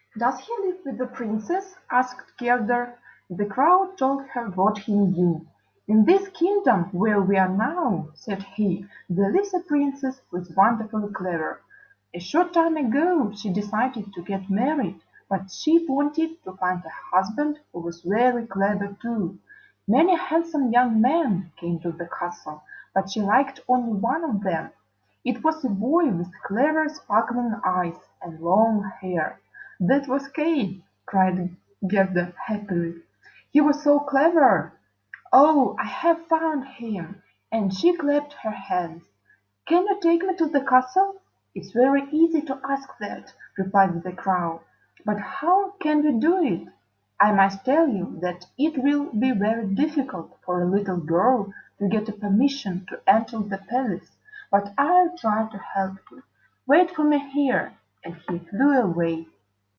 "Does he live with the princess?" asked Gerda. The Crow told her what he knew. "In this kingdom where we are now," said he, "there lives a princess who is wonderfully clever. A short time ago she decided to get married, but she wanted to find a husband who was very clever too. Many handsome young men came to the castle, but she liked only one of them. It was a boy with clever sparkling eyes and long hair. "That was Kay!" cried Gerda happily. "He was so clever! Oh, I have found him!" and she clapped her hands. "Can you take me to the castle?" "It's very easy to ask that," replied the Crow. "But how can we do it? I must tell you that it will be very difficult for a little girl to get a permission to enter the palace, but I'll try to help you. Wait for me here." And he flew away.